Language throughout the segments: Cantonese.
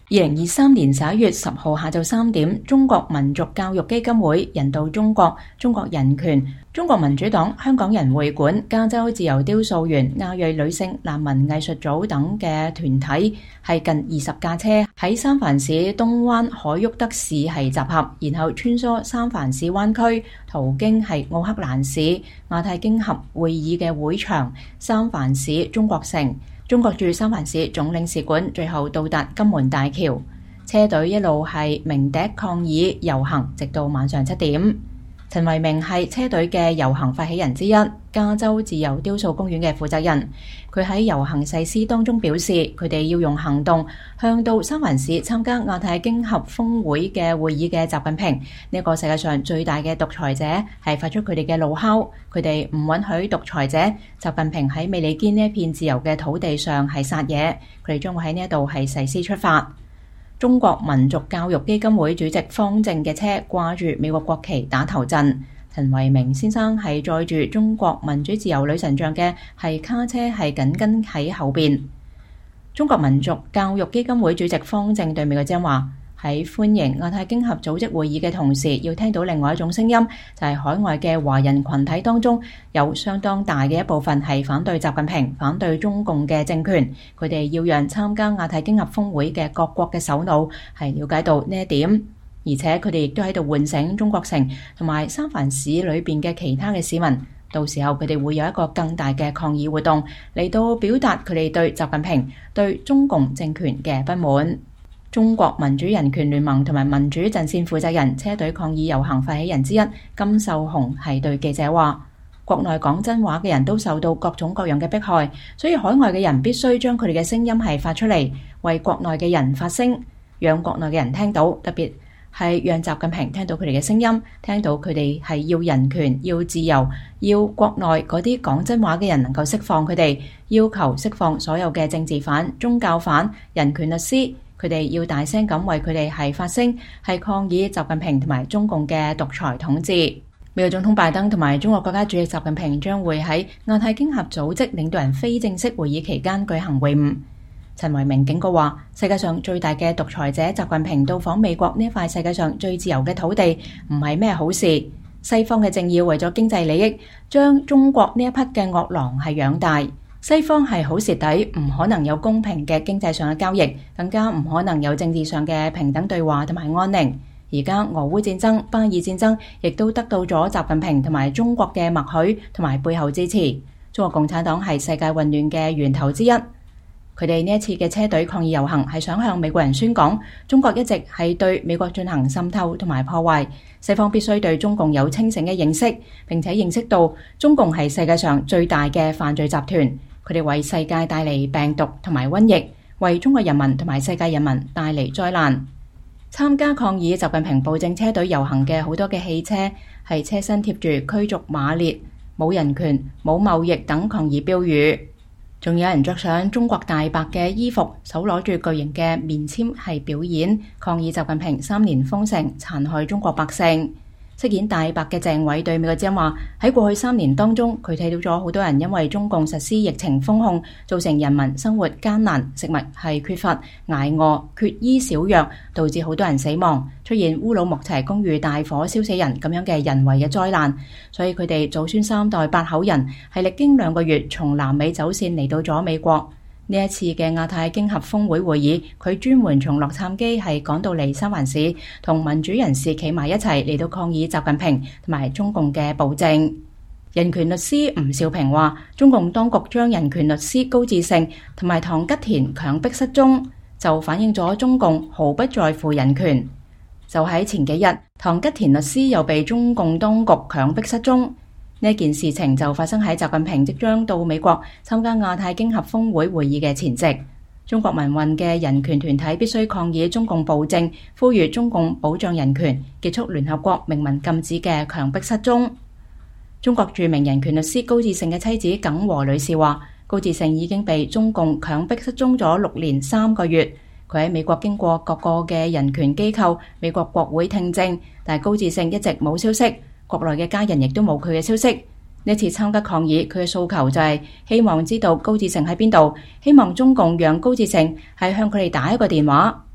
2023年11月10號下晝3點，中國民族教育基金會、人道中國、中國人權、中國民主黨、香港人會館、加州自由雕塑園、亞裔女性難民藝術組等嘅團體，係近20架車喺三藩市東灣海沃德市係集合，然後穿梭三藩市灣區，途經係奧克蘭市亞太經合會議嘅會場、三藩市中國城、中國駐三藩市總領事館，最後到達金門大橋。車隊一路係鳴笛抗議遊行，直到晚上7點。陳維明係車隊嘅遊行發起人之一，加州自由雕塑公園嘅負責人。佢喺遊行誓師當中表示，佢哋要用行動向到三藩市參加亞太經合峰會嘅會議嘅習近平，呢個世界上最大嘅獨裁者，係發出佢哋嘅怒吼。佢哋唔允許獨裁者習近平喺美利堅呢一片自由嘅土地上係撒野。佢哋將會喺呢一度係誓師出發。中國民族教育基金會主席方正嘅車掛住美國國旗打頭陣，陳維明先生係載住中國民主自由女神像嘅係卡車係緊跟喺後邊。中國民族教育基金會主席方正對美國將話，喺歡迎亞太經合組織會議嘅同時，要聽到另外一種聲音，就係海外嘅華人群體當中有相當大嘅一部分係反對習近平、反對中共嘅政權。佢哋要讓參加亞太經合峰會嘅各國嘅首腦係了解到呢一點，而且佢哋亦都喺度喚醒中國城同埋三藩市裏邊嘅其他嘅市民。到時候佢哋會有一個更大嘅抗議活動嚟到表達佢哋對習近平、對中共政權嘅不滿。中國民主人權聯盟同埋民主陣線負責人、車隊抗議遊行發起人之一金秀雄係對記者話，國內講真話嘅人都受到各種各樣嘅迫害，所以海外嘅人必須將佢哋嘅聲音係發出嚟，為國內嘅人發聲，讓國內嘅人聽到，特別係讓習近平聽到佢哋嘅聲音，聽到佢哋係要人權、要自由，要國內嗰啲講真話嘅人能夠釋放佢哋，要求釋放所有嘅政治犯、宗教犯、人權律師。佢哋要大聲咁為佢哋係發聲，係抗議習近平同埋中共嘅獨裁統治。美國總統拜登同埋中國國家主席習近平將會喺亞太經合組織領導人非正式會議期間舉行會晤。陳維明警告話，世界上最大嘅獨裁者習近平到訪美國呢一塊世界上最自由嘅土地，唔係咩好事。西方嘅政要為咗經濟利益，將中國呢一匹嘅惡狼係養大。西方係好蝕底，唔可能有公平嘅經濟上嘅交易，更加唔可能有政治上嘅平等對話同埋安寧。而家俄烏戰爭、巴以戰爭亦都得到咗習近平同埋中國嘅默許同埋背後支持。中國共產黨係世界混亂嘅源頭之一。佢哋呢一次嘅車隊抗議遊行係想向美國人宣講，中國一直係對美國進行滲透同埋破壞。西方必須對中共有清醒嘅認識，並且認識到中共係世界上最大嘅犯罪集團。佢哋為世界帶嚟病毒同埋瘟疫，為中國人民同埋世界人民帶嚟災難。參加抗議習近平暴政車隊遊行嘅好多嘅汽車係車身貼住驅逐馬列、冇人權、冇貿易等抗議標語，仲有人着上中國大白嘅衣服，手攞住巨型嘅棉籤係表演抗議習近平3年封城殘害中國百姓。飾演大白嘅鄭偉對美國之音話，喺過去3年當中，佢睇到咗好多人因為中共實施疫情封控，造成人民生活艱難，食物係缺乏、捱餓、缺衣少藥，導致好多人死亡，出現烏魯木齊公寓大火燒死人咁樣嘅人為嘅災難。所以佢哋祖孫3代8口人係歷經2個月從南美走線嚟到咗美國。呢一次嘅亞太經合峰會會議，佢專門從洛杉磯係趕到嚟三藩市，同民主人士企埋一齊嚟到抗議習近平同埋中共嘅暴政。人權律師吳兆平話，中共當局將人權律師高志勝同埋唐吉田強迫失蹤，就反映咗中共毫不在乎人權。就喺前幾日，唐吉田律師又被中共當局強迫失蹤。呢件事情就發生喺習近平即將到美國參加亞太經合峰會會議嘅前夕。中國民運嘅人權團體必須抗議中共暴政，呼籲中共保障人權，結束聯合國明文禁止嘅強迫失蹤。中國著名人權律師高志勝嘅妻子耿和女士話，高志勝已經被中共強迫失蹤咗6年3個月。佢喺美國經過各個嘅人權機構、美國國會聽證，但係高志勝一直冇消息。國內嘅家人亦都冇佢嘅消息。呢次參加抗議，佢嘅訴求就係希望知道高志勝喺邊度，希望中共讓高志勝係向佢哋打一個電話。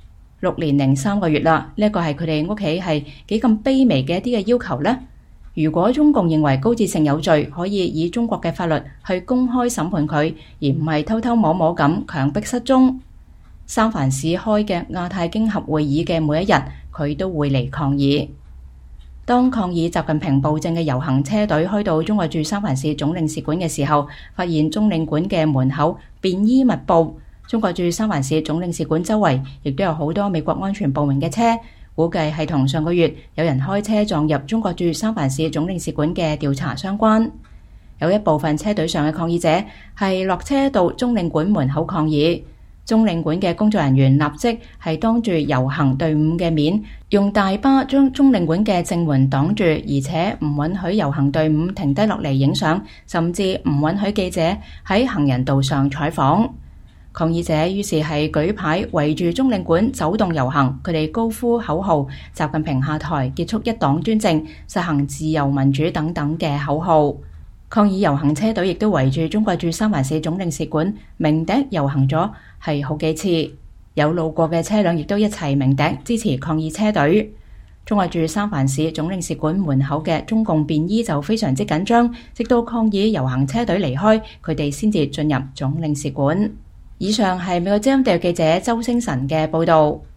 6年零3個月啦。呢個係佢哋屋企係幾咁卑微嘅一啲嘅要求呢？如果中共認為高志勝有罪，可以以中國嘅法律去公開審判佢，而唔係偷偷摸摸咁強迫失蹤。三藩市開嘅亞太經合會議嘅每一日，佢都會嚟抗議。當抗議習近平暴政嘅遊行車隊開到中國駐三藩市總領事館嘅時候，發現中領館嘅門口便衣密布。中國駐三藩市總領事館周圍亦都有好多美國安全部門嘅車，估計係同上個月有人開車撞入中國駐三藩市總領事館嘅調查相關。有一部分車隊上嘅抗議者係落車到中領館門口抗議。中領館嘅工作人員立即係當住遊行隊伍嘅面，用大巴將中領館嘅正門擋住，而且唔允許遊行隊伍停低落嚟影相，甚至唔允許記者喺行人道上採訪。抗議者於是係舉牌圍住中領館走動遊行，佢哋高呼口號：習近平下台，結束一黨專政，實行自由民主等等嘅口號。抗議遊行車隊亦都圍住中國駐三藩市總領事館鳴笛遊行咗係好幾次，有路過嘅車輛亦都一齊鳴笛支持抗議車隊。中國駐三藩市總領事館門口嘅中共便衣就非常之緊張，直到抗議遊行車隊離開，佢哋先至進入總領事館。以上係美國之音特約記者周星辰嘅報道。